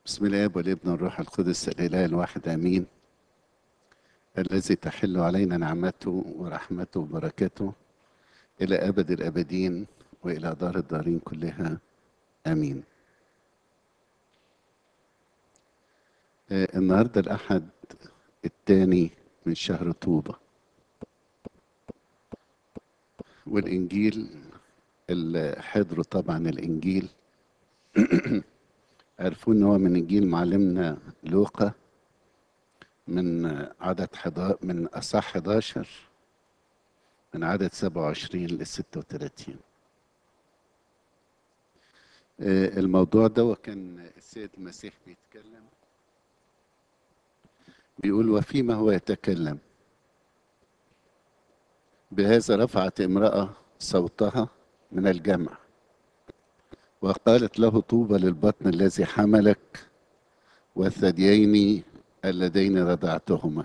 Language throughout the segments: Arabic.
بسم الله والابن والروح القدس الإله الواحد آمين. الذي تحل علينا نعمته ورحمته وبركاته إلى أبد الآبدين وإلى دار الدارين كلها آمين. النهاردة الأحد الثاني من شهر طوبة، والإنجيل اللي حضروا طبعا الإنجيل عرفوا إن هو من إنجيل معلمنا لوقا من من أصح 11 من عدد 27 ل 36. الموضوع ده وكان السيد المسيح بيتكلم، بيقول: وفيما هو يتكلم بهذا رفعت امرأة صوتها من الجمع وقالت له: طوبى للبطن الذي حملك والثديين اللذين رضعتهما.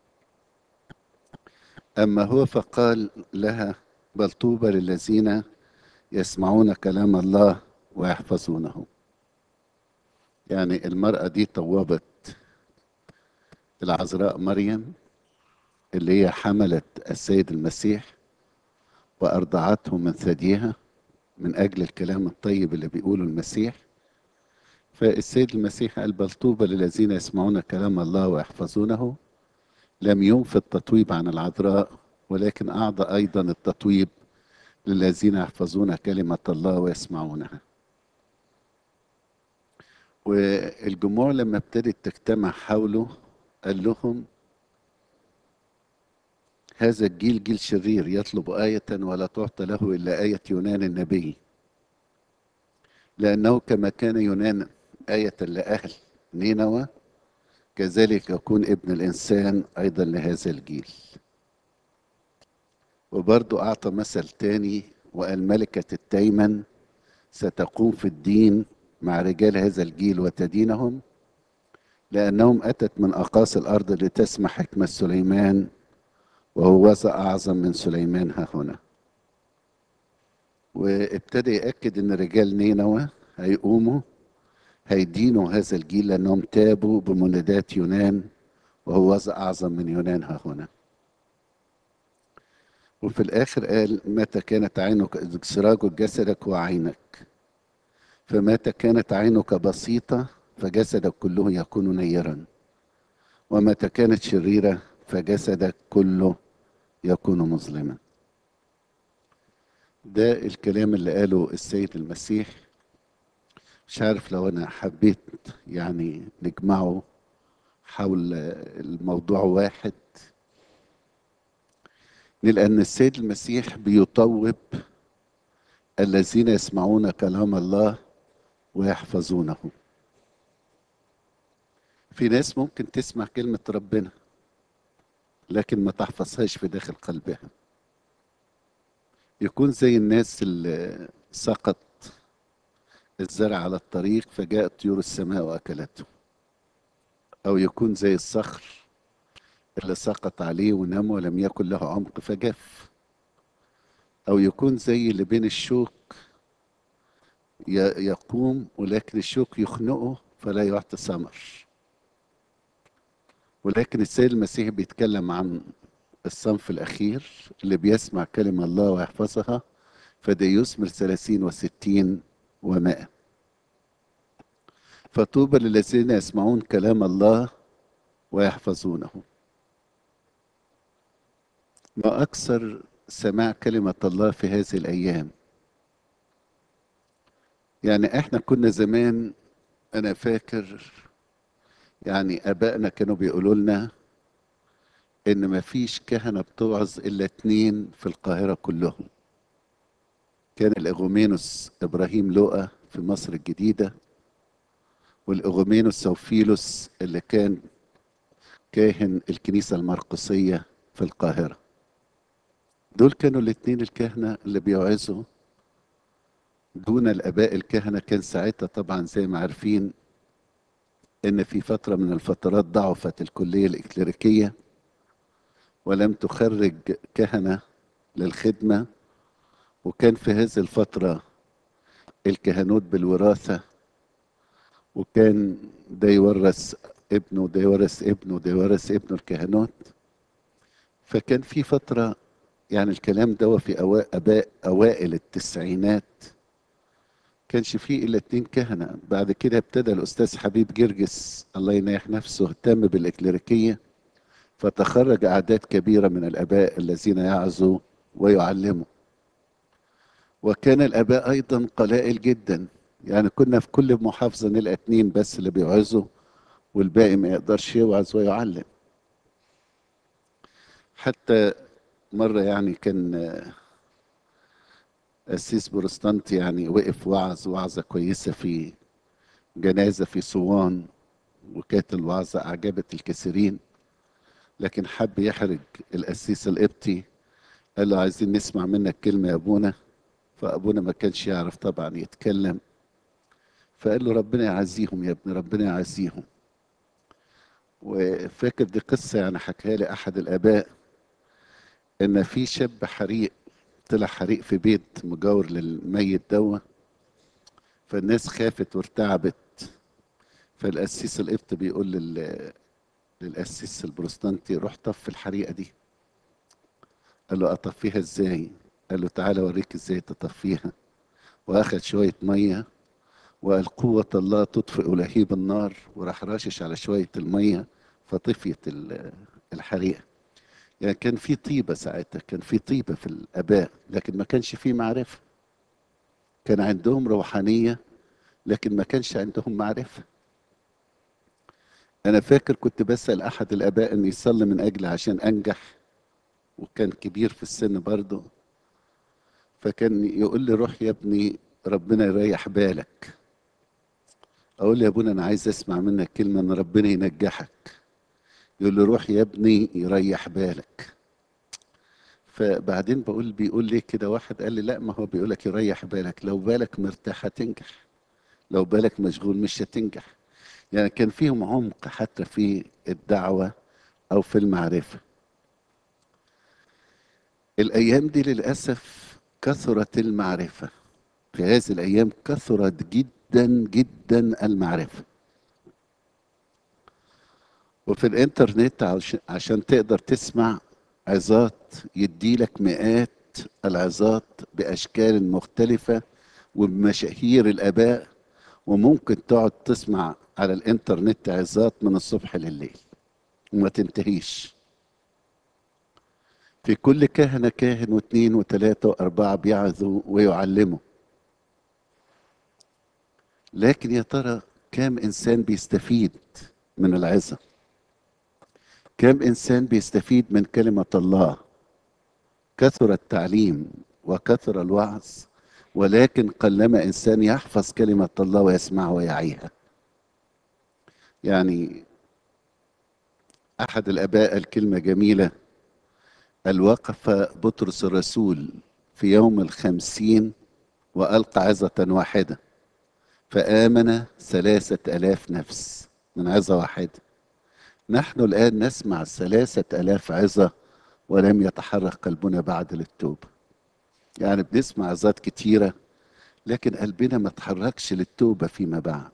أما هو فقال لها: بل طوبى للذين يسمعون كلام الله ويحفظونه. يعني المرأة دي طوبت العذراء مريم اللي هي حملت السيد المسيح وأرضعته من ثديها من أجل الكلام الطيب اللي بيقوله المسيح. فالسيد المسيح قال: بل طوبى للذين يسمعون كلام الله ويحفظونه. لم ينفي التطويب عن العذراء، ولكن أعطى أيضا التطويب للذين يحفظون كلمة الله ويسمعونها. والجموع لما ابتدت تجتمع حوله قال لهم: هذا الجيل جيل شرير يطلب آية ولا تعطى له إلا آية يونان النبي، لأنه كما كان يونان آية لأهل نينوى كذلك يكون ابن الإنسان أيضا لهذا الجيل. وبرضو أعطى مثل تاني وقال: ملكة التيمن ستقوم في الدين مع رجال هذا الجيل وتدينهم، لأنهم أتت من أقاصي الأرض لتسمع حكمة سليمان، وهو أعظم من سليمان ها هنا. وابتدى يأكد إن رجال نينوى هيقوموا هيدينوا هذا الجيل لأنهم تابوا بمنادات يونان، وهو أعظم من يونان ها هنا. وفي الآخر قال: متى كانت عينك سراج جسدك وعينك، فمتى كانت عينك بسيطة فجسدك كله يكون نيرا، ومتى كانت شريرة فجسدك كله يكون مظلما. ده الكلام اللي قاله السيد المسيح. مش عارف لو أنا حبيت يعني نجمعه حول الموضوع واحد، لأن السيد المسيح بيطوب الذين يسمعون كلام الله ويحفظونه. في ناس ممكن تسمع كلمة ربنا لكن ما تحفظهاش في داخل قلبها، يكون زي الناس اللي سقط الزرع على الطريق فجاءت طيور السماء وأكلته، أو يكون زي الصخر اللي سقط عليه ونام ولم يكن له عمق فجف، أو يكون زي اللي بين الشوك يقوم ولكن الشوك يخنقه فلا يعطي ثمر. ولكن السيد المسيح بيتكلم عن الصنف الأخير اللي بيسمع كلمة الله ويحفظها، فده يثمر 30 و60 و100. فطوبى للذين يسمعون كلام الله ويحفظونه. ما أكثر سماع كلمة الله في هذه الأيام. يعني إحنا كنا زمان، أنا فاكر يعني آبائنا كانوا بيقولوا لنا إن ما فيش كهنة بتوعظ إلا 2 في القاهرة كلهم. كان الإغومينوس إبراهيم لوقا في مصر الجديدة، والإغومينوس سوفيلوس اللي كان كاهن الكنيسة المرقسية في القاهرة. دول كانوا الاتنين الكهنة اللي بيوعظوا دون الآباء الكهنة. كان ساعتها طبعا زي ما عارفين إن في فترة من الفترات ضعفت الكلية الإكليريكية ولم تخرج كهنة للخدمة، وكان في هذه الفترة الكهنوت بالوراثة، وكان ده يورث ابنه، ده يورث ابنه، ده يورث ابنه الكهنوت. فكان في فترة، يعني الكلام ده في أوائل التسعينات، كانش فيه إلا 2 كهنة. بعد كده ابتدى الأستاذ حبيب جرجس الله ينيح نفسه اهتم بالإكليريكية، فتخرج أعداد كبيرة من الآباء الذين يعظوا ويعلموا. وكان الآباء أيضا قلائل جدا، يعني كنا في كل محافظة نلقى 2 بس اللي بيوعظوا، والباقي ما يقدرش يوعظ ويعلم. حتى مرة يعني كان قسيس بروستانتي يعني وقف وعظ وعظة كويسة في جنازة في صوان، وكانت الوعظة أعجبت الكثيرين، لكن حب يحرج القسيس القبطي. قال له عايزين نسمع منك كلمة يا أبونا. فأبونا ما كانش يعرف طبعا يتكلم، فقال له ربنا يعزيهم يا ابني، ربنا يعزيهم. وفاكر دي قصة يعني حكاها لي أحد الآباء، إن في شاب حريق، طلع حريق في بيت مجاور للميت دوا، فالناس خافت وارتعبت. فالقسيس القبط بيقول للقسيس البروستانتي روح طفي الحريقة دي. قال له أطفيها إزاي؟ قال له تعالى أوريك إزاي تطفيها. وأخذ شوية مية وقال قوة الله تطفئ لهيب النار، وراح راشش على شوية المية فطفيت الحريقة. يعني كان في طيبة ساعتها، كان في طيبة في الآباء، لكن ما كانش في معرفة. كان عندهم روحانية لكن ما كانش عندهم معرفة. أنا فاكر كنت بسأل أحد الآباء إن يصلي من أجلي عشان أنجح، وكان كبير في السن برضه. فكان يقول لي روح يا ابني ربنا يريح بالك. أقول له يا ابونا أنا عايز أسمع منك كلمة إن ربنا ينجحك. يقول لي روح يا ابني يريح بالك. فبعدين بيقول لي كده واحد قال لي لا، ما هو بيقول لك يريح بالك، لو بالك مرتاح هتنجح، لو بالك مشغول مش هتنجح. يعني كان فيهم عمق حتى في الدعوة أو في المعرفة. الأيام دي للأسف كثرت المعرفة، في هذه الأيام كثرت جدا جدا المعرفة. وفي الإنترنت عشان تقدر تسمع عظات يديلك مئات العظات بأشكال مختلفة وبمشاهير الآباء، وممكن تقعد تسمع على الإنترنت عظات من الصبح لليل وما تنتهيش. في كل كهنة كاهن واثنين وثلاثة وأربعة بيعظوا ويعلموا. لكن يا ترى كم إنسان بيستفيد من العظة؟ كم إنسان بيستفيد من كلمة الله؟ كثر التعليم وكثر الوعظ، ولكن قلما إنسان يحفظ كلمة الله ويسمعها ويعيها. يعني أحد الآباء الكلمة جميلة، قال وقف بطرس الرسول في يوم ال50 وألقى عظة واحدة فآمن 3000 نفس من عظة واحدة. نحن الآن نسمع 3000 عظة ولم يتحرك قلبنا بعد للتوبة. يعني بنسمع عظات كتيرة لكن قلبنا ما تحركش للتوبة فيما بعد.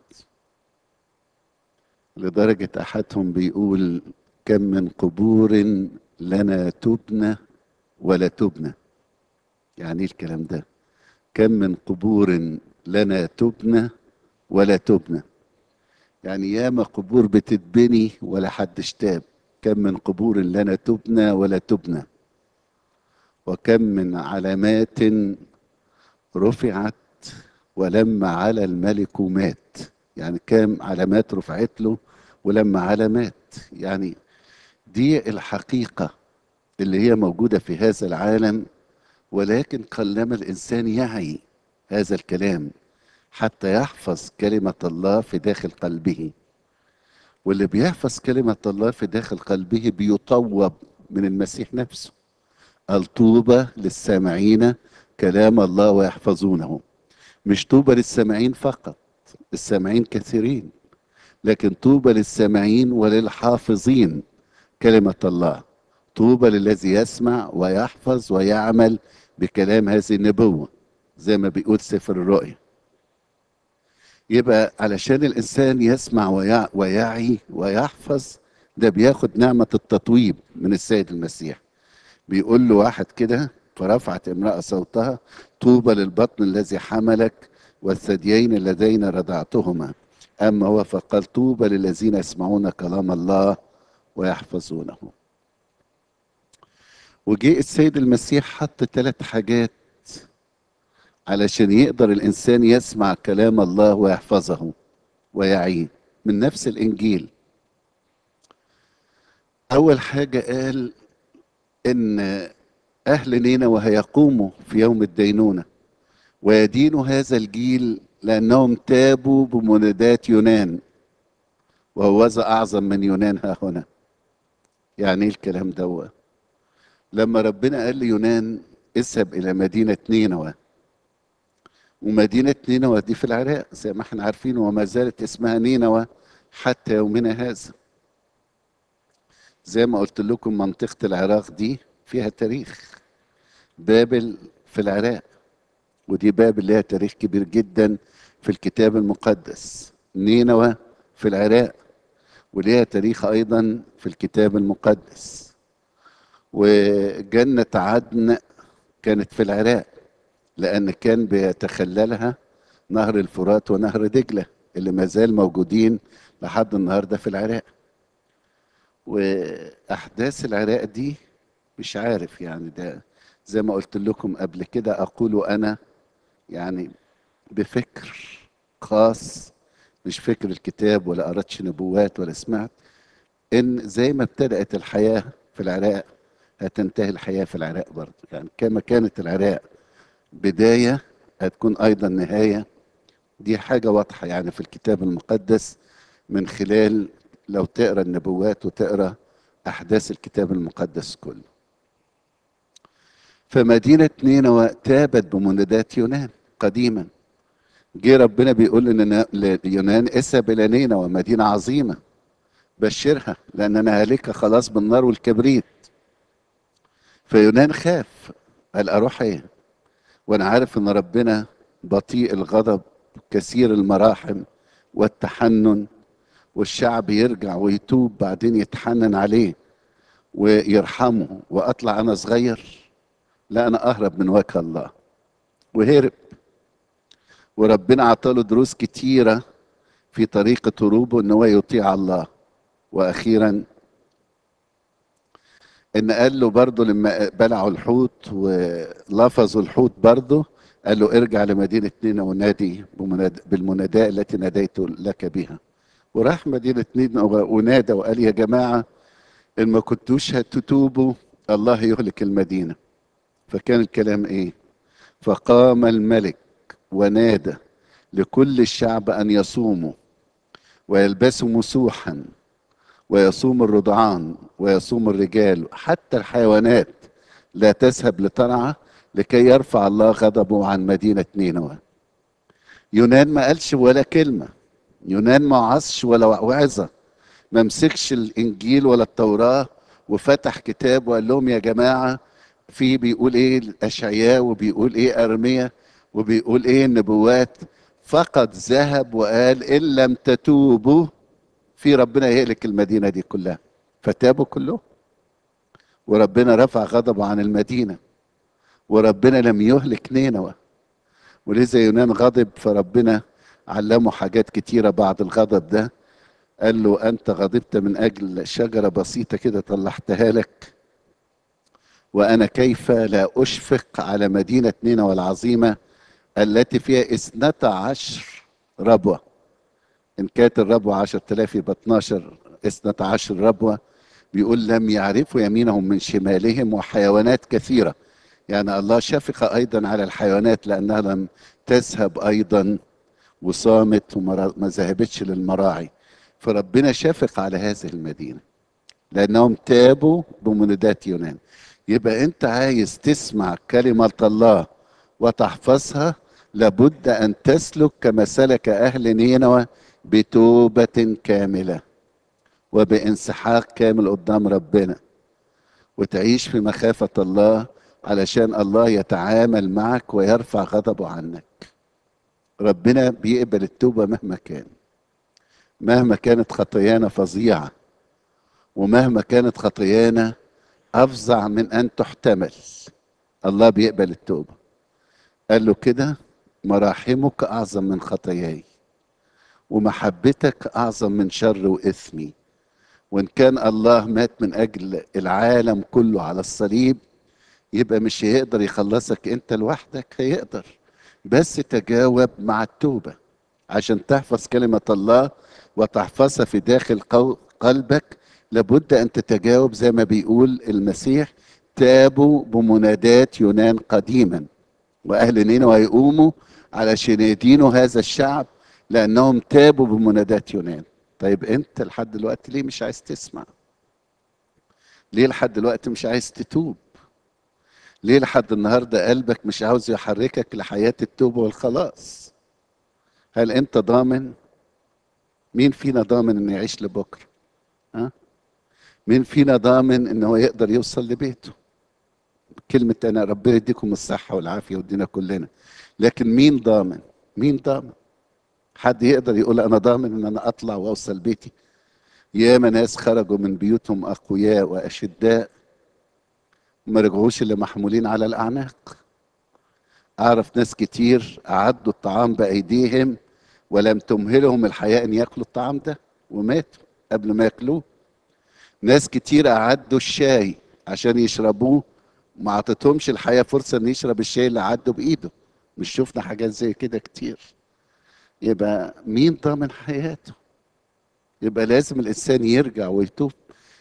لدرجة أحدهم بيقول كم من قبور لنا تبنى ولا تبنى. يعني إيه الكلام ده؟ كم من قبور لنا تبنى ولا تبنى، يعني ياما قبور بتتبني ولا حد اشتاب. كم من قبور لنا تبنى ولا تبنى، وكم من علامات رفعت ولما على الملك مات. يعني كام علامات رفعت له ولما علامات. يعني دي الحقيقة اللي هي موجودة في هذا العالم، ولكن قلما الإنسان يعي هذا الكلام حتى يحفظ كلمة الله في داخل قلبه. واللي بيحفظ كلمة الله في داخل قلبه بيطوب من المسيح نفسه. الطوبى للسامعين كلام الله ويحفظونه. مش طوبى للسامعين فقط، السامعين كثيرين، لكن طوبى للسامعين وللحافظين كلمة الله. طوبى للذي يسمع ويحفظ ويعمل بكلام هذه النبوة، زي ما بيقول سفر الرؤيا. يبقى علشان الإنسان يسمع ويعي ويحفظ، ده بياخد نعمة التطويب من السيد المسيح. بيقول له واحد كده: فرفعت امرأة صوتها: طوبى للبطن الذي حملك والثديين اللذين رضعتهما. أما هو فقال: طوبى للذين يسمعون كلام الله ويحفظونه. وجاء السيد المسيح حط 3 حاجات علشان يقدر الإنسان يسمع كلام الله ويحفظه ويعيه من نفس الإنجيل. أول حاجة قال إن أهل نينوى هيقوموا في يوم الدينونة ويدينوا هذا الجيل لأنهم تابوا بمنادات يونان، وهوذا أعظم من يونان ها هنا. يعني إيه الكلام ده؟ لما ربنا قال ليونان: اذهب إلى مدينة نينوى، ومدينة نينوى دي في العراق زي ما احنا عارفين، وما زالت اسمها نينوى حتى يومنا هذا. زي ما قلت لكم منطقة العراق دي فيها تاريخ. بابل في العراق، ودي بابل لها تاريخ كبير جدا في الكتاب المقدس. نينوى في العراق وليها تاريخ أيضا في الكتاب المقدس. وجنة عدن كانت في العراق، لأن كان بيتخللها نهر الفرات ونهر دجلة اللي ما زال موجودين لحد النهارده في العراق. وأحداث العراق دي مش عارف يعني، ده زي ما قلت لكم قبل كده، أقول أنا يعني بفكر خاص، مش فكر الكتاب ولا قرأتش نبوات ولا سمعت، إن زي ما ابتدأت الحياة في العراق هتنتهي الحياة في العراق برضه. يعني كما كانت العراق بداية هتكون أيضا نهاية. دي حاجة واضحة يعني في الكتاب المقدس، من خلال لو تقرأ النبوات وتقرأ أحداث الكتاب المقدس كله. فمدينة نينوى تابت بمنادات يونان قديما. جه ربنا بيقول ليونان: اذهب إلى نينوى مدينة عظيمة، بشرها لأن أنا هالكها خلاص بالنار والكبريت. فيونان خاف، قال: أروح إيه وأنا عارف إن ربنا بطيء الغضب كثير المراحم والتحنن، والشعب يرجع ويتوب بعدين يتحنن عليه ويرحمه، وأطلع أنا صغير؟ لا، أنا أهرب من وجه الله. وهرب. وربنا عطاله دروس كتيرة في طريقة هروبه إن هو يطيع الله. وأخيرا إن قال له برضه لما بلعوا الحوت ولفظوا الحوت برضه، قال له: ارجع لمدينة نينوى ونادي بالمناداة التي ناديت لك بها. وراح مدينة نينوى ونادى وقال: يا جماعة، إن ما كنتوش هتتوبوا الله يهلك المدينة. فكان الكلام إيه؟ فقام الملك ونادى لكل الشعب أن يصوموا ويلبسوا مسوحا، ويصوم الرضعان ويصوم الرجال، حتى الحيوانات لا تذهب لترعى، لكي يرفع الله غضبه عن مدينة نينوى. يونان ما قالش ولا كلمة. يونان ما وعظش ولا وعظة، ما مسكش الإنجيل ولا التوراة وفتح كتاب وقال لهم: يا جماعة، في بيقول ايه الأشعياء وبيقول ايه أرميا وبيقول ايه النبوات. فقط ذهب وقال: إن لم تتوبوا في ربنا يهلك المدينة دي كلها. فتابوا كلهم، وربنا رفع غضبه عن المدينة، وربنا لم يهلك نينوى. ولذا يونان غضب، فربنا علمه حاجات كتيرة بعد الغضب ده. قال له: أنت غضبت من أجل شجرة بسيطة كده طلعتها لك، وأنا كيف لا أشفق على مدينة نينوى العظيمة التي فيها 12 ربوة. إن كانت الربوة 10,000 يبقى 12 12 ربوة. بيقول: لم يعرفوا يمينهم من شمالهم، وحيوانات كثيرة. يعني الله شفق أيضا على الحيوانات لأنها لم تذهب أيضا وصامت وما ذهبتش للمراعي. فربنا شفق على هذه المدينة لأنهم تابوا بمنادات يونان. يبقى أنت عايز تسمع كلمة الله وتحفظها، لابد أن تسلك كما سلك أهل نينوى، بتوبة كاملة وبانسحاق كامل قدام ربنا، وتعيش في مخافة الله علشان الله يتعامل معك ويرفع غضبه عنك. ربنا بيقبل التوبة مهما كانت خطايانا فظيعة، ومهما كانت خطايانا أفظع من أن تحتمل، الله بيقبل التوبة. قال له كده: مراحمك أعظم من خطاياي، ومحبتك أعظم من شر وإثمي. وإن كان الله مات من أجل العالم كله على الصليب، يبقى مش هيقدر يخلصك أنت لوحدك، هيقدر بس تجاوب مع التوبة. عشان تحفظ كلمة الله وتحفظها في داخل قلبك، لابد أن تتجاوب زي ما بيقول المسيح: تابوا بمنادات يونان قديما، وأهل نينوى هيقوموا علشان يدينوا هذا الشعب لأنهم تابوا بمنادات يونان. طيب أنت لحد دلوقتي ليه مش عايز تسمع؟ ليه لحد دلوقتي مش عايز تتوب؟ ليه لحد النهارده قلبك مش عاوز يحركك لحياة التوبة والخلاص؟ هل أنت ضامن؟ مين فينا ضامن إنه يعيش لبكرة؟ ها؟ مين فينا ضامن إن هو يقدر يوصل لبيته؟ كلمة أنا ربنا يديكم الصحة والعافية ويدينا كلنا، لكن مين ضامن؟ مين ضامن؟ حد يقدر يقول أنا ضامن إن أنا أطلع وأوصل بيتي؟ ياما ناس خرجوا من بيوتهم أقوياء وأشداء، ما رجعوش إلا محمولين على الأعناق. أعرف ناس كتير أعدوا الطعام بأيديهم ولم تمهلهم الحياة أن يأكلوا الطعام ده، وماتوا قبل ما يأكلوه. ناس كتير أعدوا الشاي عشان يشربوه، ما عطتهمش الحياة فرصة أن يشرب الشاي اللي عدوا بإيده. مش شفنا حاجات زي كده كتير؟ يبقى مين ضامن حياته؟ يبقى لازم الإنسان يرجع ويتوب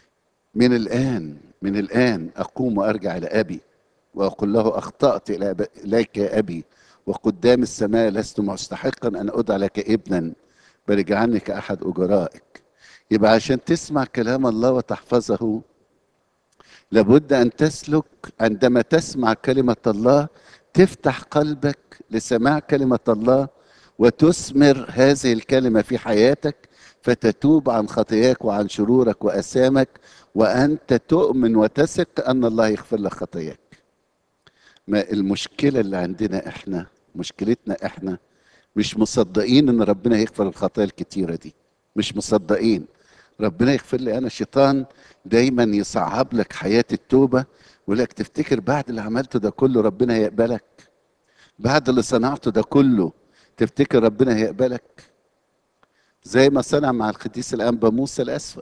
من الآن أقوم وأرجع إلى أبي وأقول له: أخطأت إليك يا أبي، وقدام السماء لست مستحقا أن أدعى لك ابنا، بل اجعلني كأحد أجرائك. يبقى عشان تسمع كلام الله وتحفظه، لابد أن تسلك. عندما تسمع كلمة الله تفتح قلبك لسماع كلمة الله، وتثمر هذه الكلمة في حياتك، فتتوب عن خطاياك وعن شرورك وأثامك، وأنت تؤمن وتثق أن الله يغفر لك خطاياك. ما المشكلة اللي عندنا إحنا؟ مشكلتنا إحنا مش مصدقين إن ربنا يغفر الخطايا الكتيرة دي. مش مصدقين ربنا يغفر لي أنا. الشيطان دايما يصعب لك حياة التوبة، ويقول لك: تفتكر بعد اللي عملته ده كله ربنا هيقبلك؟ بعد اللي صنعته ده كله تفتكر ربنا هيقبلك؟ زي ما صنع مع القديس الأنبا موسى الأسود.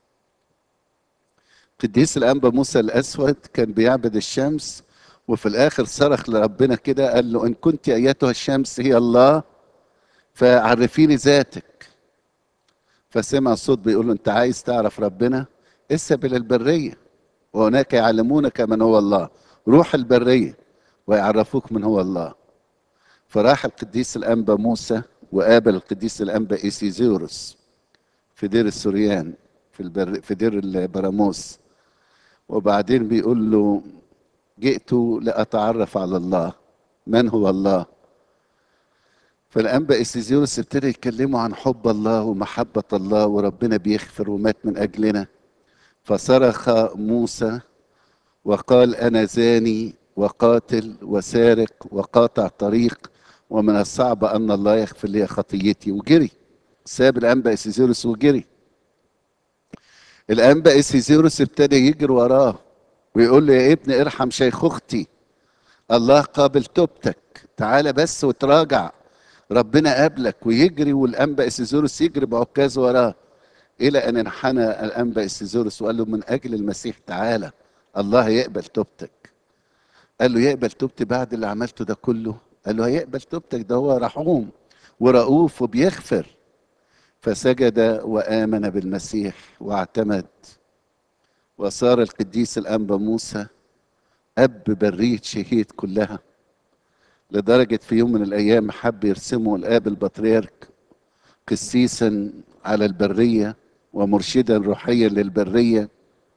قديس الأنبا موسى الأسود كان بيعبد الشمس، وفي الآخر صرخ لربنا كده، قال له: إن كنت أيتها الشمس هي الله فعرفيني ذاتك. فسمع صوت بيقول له: أنت عايز تعرف ربنا؟ اسهب إلى البرية وهناك يعلمونك من هو الله. روح البرية ويعرفوك من هو الله. فراح القديس الأنبا موسى وقابل القديس الأنبا إيسيزوروس في دير السوريان، في دير البراموس. وبعدين بيقول له: جئت لأتعرف على الله، من هو الله؟ فالأنبا إيسيزيوس ابتدى يتكلموا عن حب الله ومحبة الله، وربنا بيغفر ومات من أجلنا. فصرخ موسى وقال: أنا زاني وقاتل وسارق وقاطع طريق، ومن الصعب أن الله يغفر لي خطيتي. وجري، ساب الأنبا إيسيزيروس وجري. الأنبا إيسيزيروس ابتدى يجري وراه ويقول له: يا ابني ارحم شيخوختي، الله قابل توبتك، تعالى بس وتراجع، ربنا قابلك. ويجري والأنبا إيسيزيروس يجري بعكاز وراه، إلى أن انحنى الأنبا إيسيزيروس وقال له: من أجل المسيح تعالى، الله يقبل توبتك. قال له: يقبل توبتي بعد اللي عملته ده كله؟ قال له: هيقبل توبتك، ده هو رحوم ورؤوف وبيغفر. فسجد وآمن بالمسيح واعتمد، وصار القديس الأنبا موسى أب برية شهيد كلها. لدرجة في يوم من الأيام حب يرسمه الآب البطريرك قسيسا على البرية ومرشدا روحيا للبرية.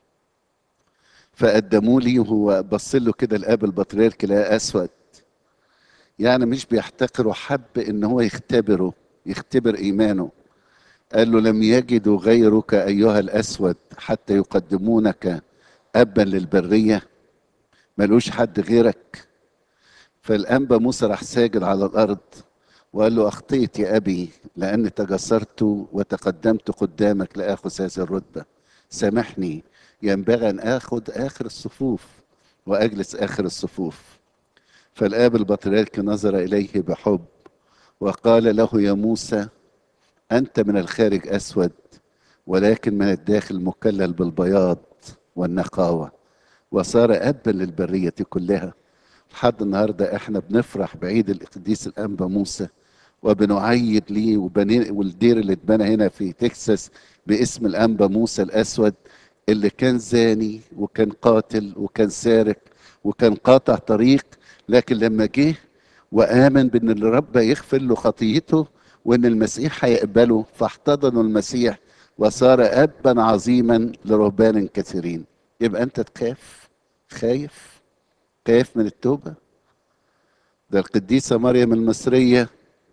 فقدموا لي وهو بص له كده الآب البطريرك لقاه أسود، يعني مش بيحتقره، حب إن هو يختبر إيمانه. قال له: لم يجدوا غيرك أيها الأسود حتى يقدمونك أبا للبرية؟ ملوش حد غيرك؟ فالأنبا موسى راح ساجد على الأرض وقال له أخطيت يا أبي لأني تجسرت وتقدمت قدامك لآخذ هذه الرتبة، سامحني، ينبغي أن آخذ آخر الصفوف وأجلس آخر الصفوف. فالآب البطريرك نظر إليه بحب وقال له يا موسى، أنت من الخارج أسود ولكن من الداخل مكلل بالبياض والنقاوة، وصار أبا للبرية كلها. لحد النهاردة احنا بنفرح بعيد القديس الأنبا موسى وبنعيد ليه، والدير اللي اتبنى هنا في تكساس باسم الأنبا موسى الأسود، اللي كان زاني وكان قاتل وكان سارق وكان قاطع طريق، لكن لما جه وآمن بأن الرب يغفر له خطيته وأن المسيح هيقبله، فاحتضنوا المسيح وصار أبا عظيما لرهبان كثيرين. يبقى أنت تخاف؟ خايف من التوبة؟ ده القديسة مريم المصرية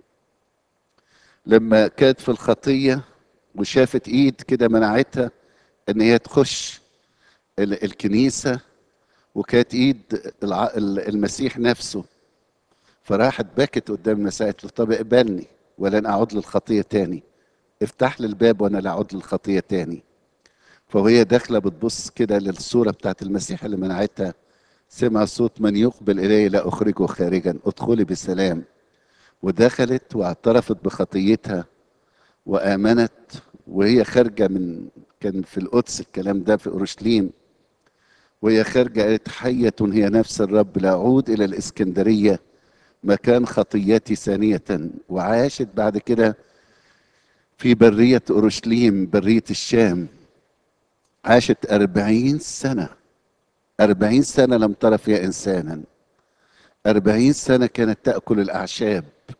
لما كانت في الخطية وشافت ايد كده منعتها ان هي تخش الكنيسة، وكانت ايد المسيح نفسه، فراحت بكت قدام المسيح قالت له طب اقبلني ولن اعود للخطية تاني، افتح لي الباب وانا لا اعود للخطية تاني. فوهي داخلة بتبص كده للصورة بتاعت المسيح اللي منعتها، سمع صوت من يقبل الي لا اخرجه خارجا، ادخلي بسلام. ودخلت واعترفت بخطيتها وآمنت. وهي خارجة كان في القدس الكلام ده في أورشليم، وهي خارجة قالت حية هي نفس الرب، لا أعود إلى الإسكندرية مكان خطيتي ثانية. وعاشت بعد كده في برية أورشليم، برية الشام، عاشت 40 سنة. 40 سنة لم تر فيها إنسانا. 40 سنة كانت تأكل الأعشاب.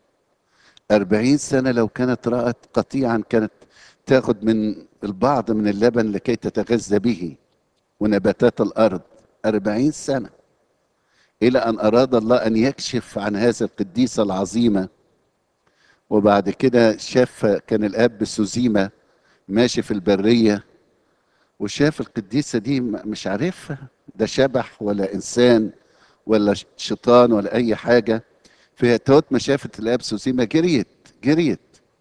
40 سنة لو كانت رأت قطيعا كانت تاخد من البعض من اللبن لكي تتغذى به ونباتات الأرض. 40 سنة إلى أن أراد الله أن يكشف عن هذا القديسة العظيمة. وبعد كده شاف كان الأب سوزيما ماشي في البرية، وشاف القديسة دي مش عارفها، ده شبح ولا إنسان ولا شيطان ولا أي حاجة. في توت ما شافت الأب سوزيما جريت.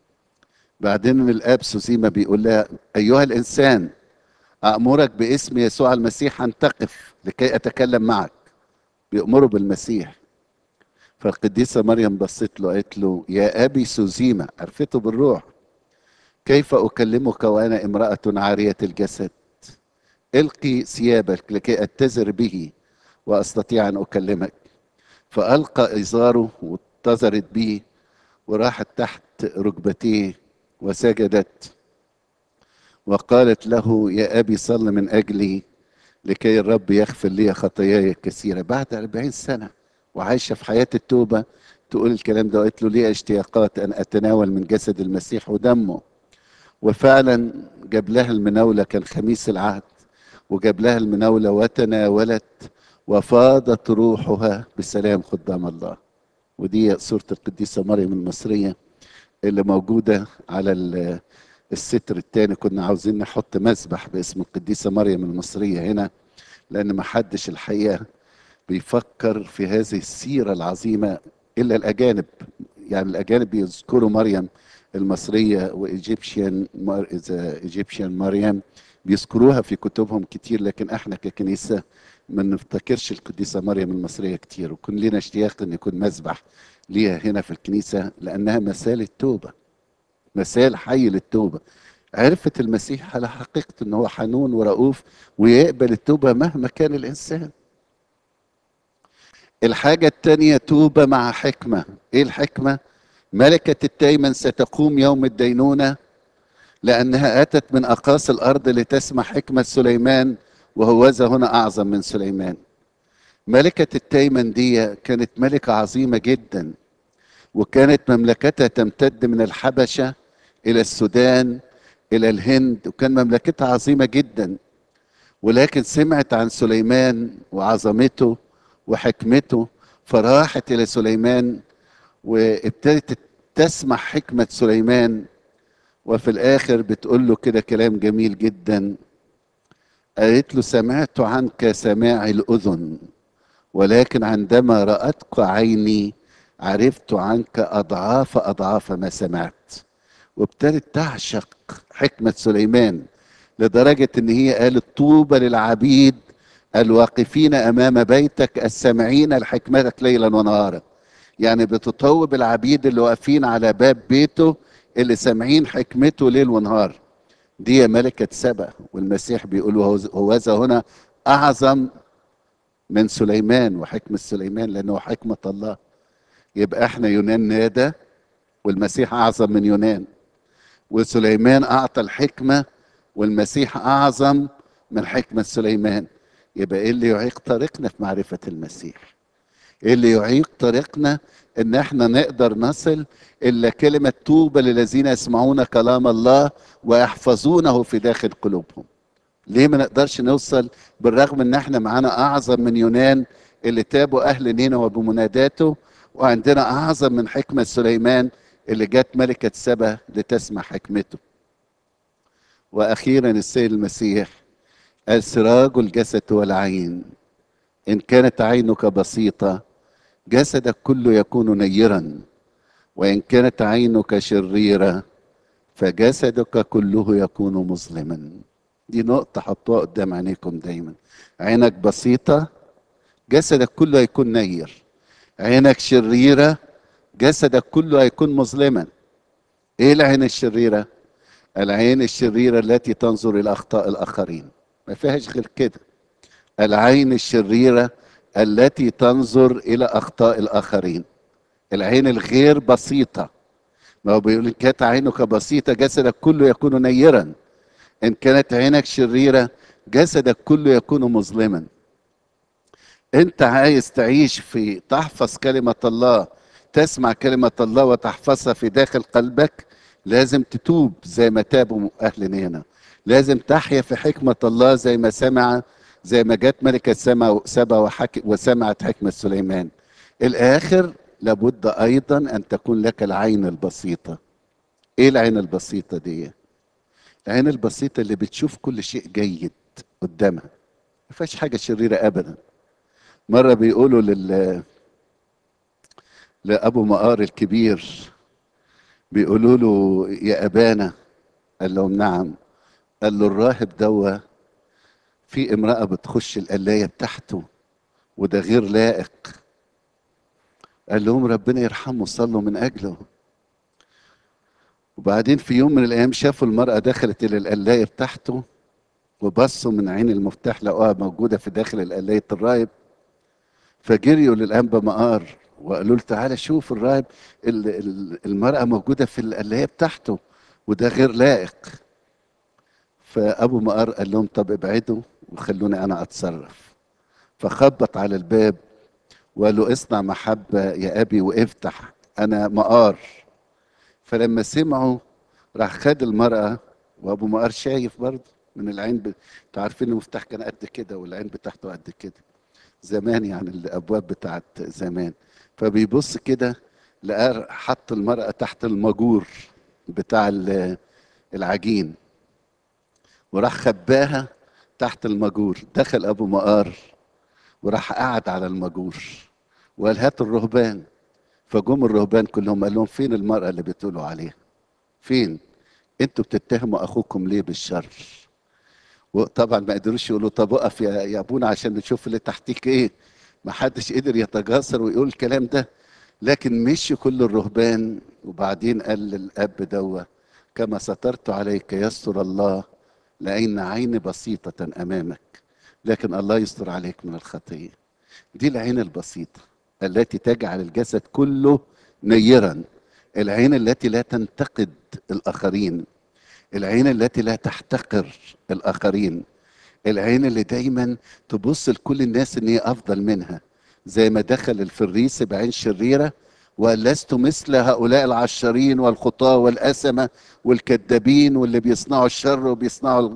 بعدين الآب سوزيما بيقول لها أيها الإنسان، أأمرك باسم يسوع المسيح أن تقف لكي أتكلم معك. بيأمره بالمسيح. فالقديسة مريم بصت له قالت له يا أبي سوزيما، عرفته بالروح، كيف أكلمك وأنا امرأة عارية الجسد؟ القي ثيابك لكي أتزر به وأستطيع أن أكلمك. فألقى إزاره واتزرت به وراحت تحت ركبتيه وسجدت وقالت له يا أبي صل من أجلي لكي الرب يغفر لي خطاياي الكثيرة. بعد 40 سنة وعايشة في حياة التوبة تقول الكلام ده، وقالت له لي اشتياقات أن أتناول من جسد المسيح ودمه. وفعلا جاب لها المناولة، كان خميس العهد، وجاب لها المناولة وتناولت وفاضت روحها بسلام قدام الله. ودي صورة القديسة مريم المصرية اللي موجودة على الستر الثاني. كنا عاوزين نحط مسبح باسم القديسة مريم المصرية هنا، لأن ما حدش الحقيقة بيفكر في هذه السيرة العظيمة إلا الأجانب. يعني الأجانب بيذكروا مريم المصرية إيجيبشن مريم، بيذكروها في كتبهم كتير، لكن احنا ككنيسة ما نفتكرش القديسة مريم المصرية كتير، وكن لنا اشتياق ان يكون مسبح ليها هنا في الكنيسة، لأنها مثال التوبة، مثال حي للتوبة. عرفت المسيح على حقيقة ان هو حنون ورؤوف ويقبل التوبة مهما كان الإنسان. الحاجة التانية توبة مع حكمة. ايه الحكمة؟ ملكة التيمن ستقوم يوم الدينونة لأنها أتت من أقاصي الأرض لتسمع حكمة سليمان، وهوذا هنا أعظم من سليمان. ملكة التيمن دي كانت ملكة عظيمة جدا، وكانت مملكتها تمتد من الحبشة إلى السودان إلى الهند، وكان مملكتها عظيمة جدا. ولكن سمعت عن سليمان وعظمته وحكمته، فراحت إلى سليمان وابتدت تسمع حكمة سليمان. وفي الآخر بتقول له كده كلام جميل جدا، قالت له سمعت عنك سماع الأذن، ولكن عندما رأتك عيني عرفت عنك أضعاف أضعاف ما سمعت. وابتدت تعشق حكمة سليمان لدرجة إن هي قالت طوبى للعبيد الواقفين أمام بيتك السامعين لحكمتك ليلا ونهارا. يعني بتطوب العبيد اللي واقفين على باب بيته اللي سامعين حكمته ليل ونهار. دي يا ملكة سبأ. والمسيح بيقول هوذا هنا أعظم من سليمان وحكمة سليمان لأنه حكمة الله. يبقى احنا يونان نادى والمسيح أعظم من يونان، وسليمان أعطى الحكمة والمسيح أعظم من حكمة سليمان. يبقى إيه اللي يعيق طريقنا في معرفة المسيح؟ إيه اللي يعيق طريقنا إن إحنا نقدر نصل إلا كلمة طوبى للذين يسمعون كلام الله ويحفظونه في داخل قلوبهم؟ ليه ما نقدرش نوصل بالرغم إن إحنا معانا أعظم من يونان اللي تابوا أهل نينوى بمناداته، وعندنا أعظم من حكمة سليمان اللي جت ملكة سبا لتسمع حكمته. واخيرا السيد المسيح قال سراج الجسد والعين، ان كانت عينك بسيطه جسدك كله يكون نيرا، وان كانت عينك شريره فجسدك كله يكون مظلما. دي نقطه حطوها قدام عينيكم دايما. عينك بسيطه جسدك كله هيكون نير، عينك شريره جسدك كله هيكون مظلما. ايه العين الشريره؟ العين الشريرة التي تنظر إلى أخطاء الآخرين، ما فيهاش غير كده. العين الشريرة التي تنظر إلى أخطاء الآخرين. العين الغير بسيطة، ما هو بيقول إن كانت عينك بسيطة جسدك كله يكون نيرا، إن كانت عينك شريرة جسدك كله يكون مظلما. أنت عايز تعيش في تحفظ كلمة الله، تسمع كلمة الله وتحفظها في داخل قلبك، لازم تتوب زي ما تابوا أهل نينا، لازم تحيا في حكمة الله زي ما سمع، زي ما جت ملكة سبا وسمعت حكمة سليمان. الآخر لابد أيضا أن تكون لك العين البسيطة. إيه العين البسيطة دي؟ العين البسيطة اللي بتشوف كل شيء جيد قدامها، ما فيهاش حاجة شريرة أبدا. مرة بيقولوا لأبو مقار الكبير، بيقولوا له يا أبانا، قال لهم نعم. قال له الراهب دوا في امرأة بتخش القلاية بتاعته وده غير لائق. قال لهم ربنا يرحمه صلوا من أجله. وبعدين في يوم من الأيام شافوا المرأة دخلت إلى القلاية بتاعته، وبصوا من عين المفتاح لقوها موجودة في داخل القلاية الراهب، فجريوا للأنبا مقار وقالوا له تعالى شوف الراهب، المرأة موجودة في القلاية بتاعته وده غير لائق. فأبو مقار قال لهم طب ابعدوا وخلوني أنا أتصرف. فخبط على الباب وقال له اصنع محبة يا أبي وافتح، أنا مقار. فلما سمعوا راح خد المرأة، وأبو مقار شايف برضه من العين انتوا عارفين المفتاح كان قد كده والعين بتاعته قد كده زمان، يعني الأبواب بتاعت زمان. فبيبص كده لقى حط المرأة تحت المجور بتاع العجين، وراح خباها تحت المجور. دخل ابو مقار وراح قعد على المجور وقال هات الرهبان. فجم الرهبان كلهم قال لهم فين المرأة اللي بتقولوا عليها؟ فين؟ انتوا بتتهموا اخوكم ليه بالشر؟ وطبعا ما قدروش يقولوا طب اقف يا ابونا عشان نشوف اللي تحتيك ايه. ما حدش قدر يتجاسر ويقول الكلام ده. لكن مشي كل الرهبان، وبعدين قال للاب دوا كما سترت عليك يستر الله، لأن عين بسيطة أمامك لكن الله يستر عليك من الخطية. دي العين البسيطة التي تجعل الجسد كله نيرا، العين التي لا تنتقد الآخرين، العين التي لا تحتقر الآخرين، العين اللي دايما تبص لكل الناس ان هي افضل منها. زي ما دخل الفريسي بعين شريرة وقال لست مثل هؤلاء العشارين والخطاة والأسمة والكذابين واللي بيصنعوا الشر وبيصنعوا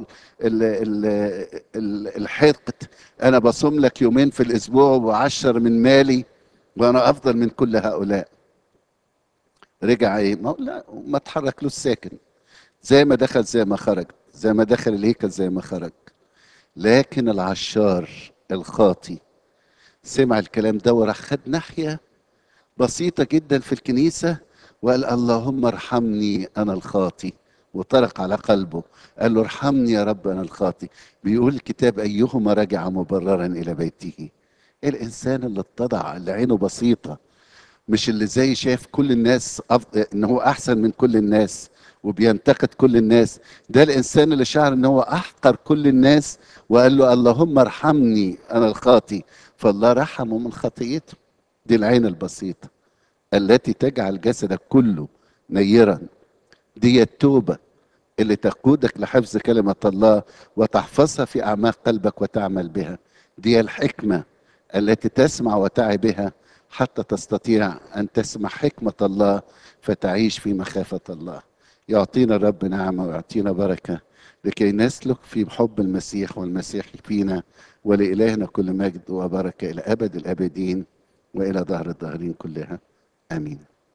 الحقد. انا بصوم لك يومين في الاسبوع وبعشر من مالي وانا افضل من كل هؤلاء. رجع ايه؟ ما اتحركلوش ساكن، زي ما دخل زي ما خرج، زي ما دخل الهيكل زي ما خرج. لكن العشار الخاطي سمع الكلام ده وراح خد ناحية بسيطة جدا في الكنيسة، وقال اللهم ارحمني أنا الخاطي، وطرق على قلبه قال له ارحمني يا رب أنا الخاطي. بيقول الكتاب أيهما رجع مبررا إلى بيته. الإنسان اللي اتضع، اللي عينه بسيطة، مش اللي زي شايف كل الناس ان هو احسن من كل الناس وبينتقد كل الناس. ده الانسان اللي شعر ان هو احقر كل الناس، وقال له اللهم ارحمني انا الخاطي، فالله رحمه من خطيئته. دي العين البسيطة التي تجعل جسدك كله نيرا. دي التوبة اللي تقودك لحفظ كلمة الله وتحفظها في أعماق قلبك وتعمل بها. دي الحكمة التي تسمع وتعي بها حتى تستطيع أن تسمع حكمة الله فتعيش في مخافة الله. يعطينا الرب نعمة ويعطينا بركة لكي نسلك في حب المسيح والمسيح فينا. ولإلهنا كل مجد وبركة إلى أبد الآبدين وإلى دهر الداهرين كلها. آمين.